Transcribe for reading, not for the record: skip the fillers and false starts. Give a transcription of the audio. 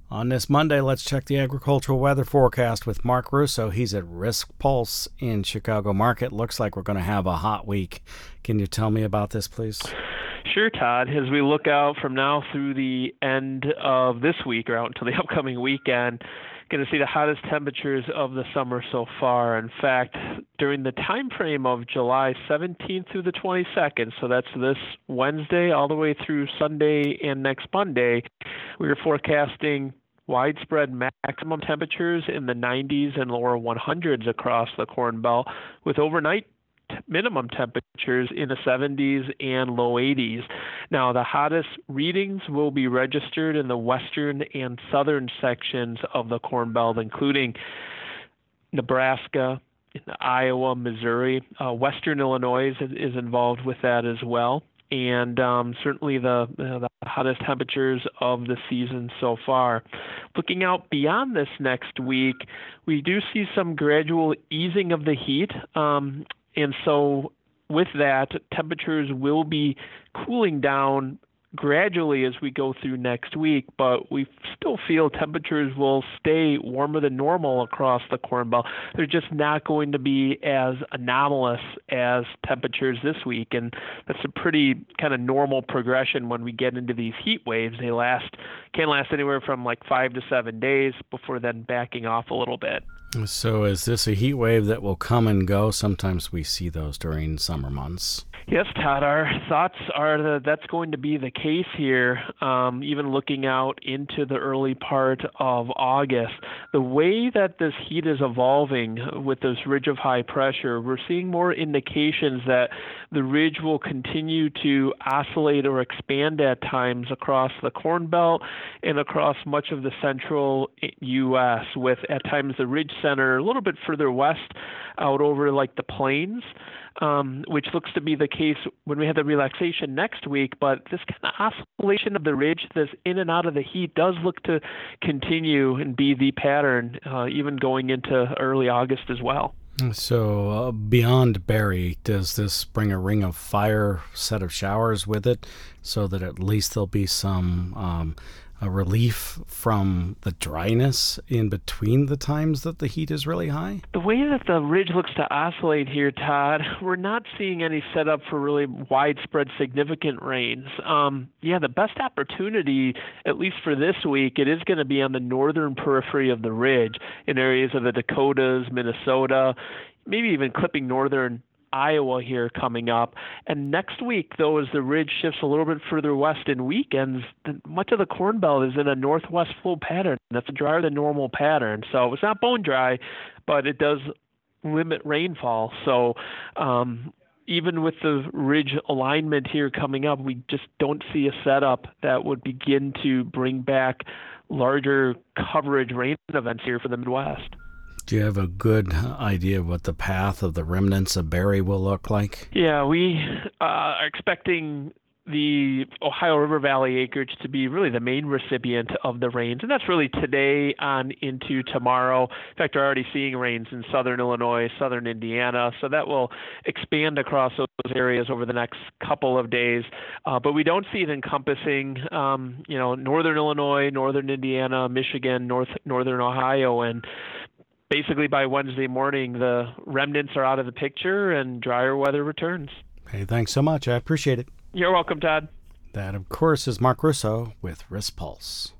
On this Monday, let's check the agricultural weather forecast with Mark Russo. He's at Risk Pulse in Chicago Market. Looks like we're going to have a hot week. Can you tell me about this, please? Sure, Todd. As we look out from now through the end of this week or out until the upcoming weekend, going to see the hottest temperatures of the summer so far. In fact, during the time frame of July 17th through the 22nd, so that's this Wednesday all the way through Sunday and next Monday, we are forecasting widespread maximum temperatures in the 90s and lower 100s across the Corn Belt, with overnight minimum temperatures in the 70s and low 80s. Now, the hottest readings will be registered in the western and southern sections of the Corn Belt, including Nebraska, Iowa, Missouri. Western Illinois is involved with that as well. And certainly the hottest temperatures of the season so far. Looking out beyond this next week, we do see some gradual easing of the heat. And so with that, temperatures will be cooling down gradually as we go through next week, but we still feel temperatures will stay warmer than normal across the Corn Belt. They're just not going to be as anomalous as temperatures this week, and that's a pretty kind of normal progression when we get into these heat waves. They can last anywhere from like 5 to 7 days before then backing off a little bit. So is this a heat wave that will come and go? Sometimes we see those during summer months. Yes, Todd, our thoughts are that that's going to be the case here, even looking out into the early part of August. The way that this heat is evolving with this ridge of high pressure, we're seeing more indications that the ridge will continue to oscillate or expand at times across the Corn Belt and across much of the central U.S., with at times the ridge center a little bit further west out over like the plains. Which looks to be the case when we have the relaxation next week. But this kind of oscillation of the ridge, this in and out of the heat, does look to continue and be the pattern, even going into early August as well. So beyond Barry, does this bring a ring of fire set of showers with it so that at least there'll be some a relief from the dryness in between the times that the heat is really high? The way that the ridge looks to oscillate here, Todd, we're not seeing any setup for really widespread significant rains. The best opportunity, at least for this week, it is going to be on the northern periphery of the ridge in areas of the Dakotas, Minnesota, maybe even clipping northern Iowa here coming up. And next week, though, as the ridge shifts a little bit further west in weekends, much of the Corn Belt is in a northwest flow pattern. That's a drier than normal pattern. So it's not bone dry, but it does limit rainfall. So even with the ridge alignment here coming up, we just don't see a setup that would begin to bring back larger coverage rain events here for the Midwest. Do you have a good idea of what the path of the remnants of Barry will look like? Yeah, we are expecting the Ohio River Valley acreage to be really the main recipient of the rains, and that's really today on into tomorrow. In fact, we're already seeing rains in southern Illinois, southern Indiana, so that will expand across those areas over the next couple of days. But we don't see it encompassing, northern Illinois, northern Indiana, Michigan, northern Ohio, and basically by Wednesday morning, the remnants are out of the picture and drier weather returns. Hey, thanks so much. I appreciate it. You're welcome, Todd. That, of course, is Mark Russo with Risk Pulse.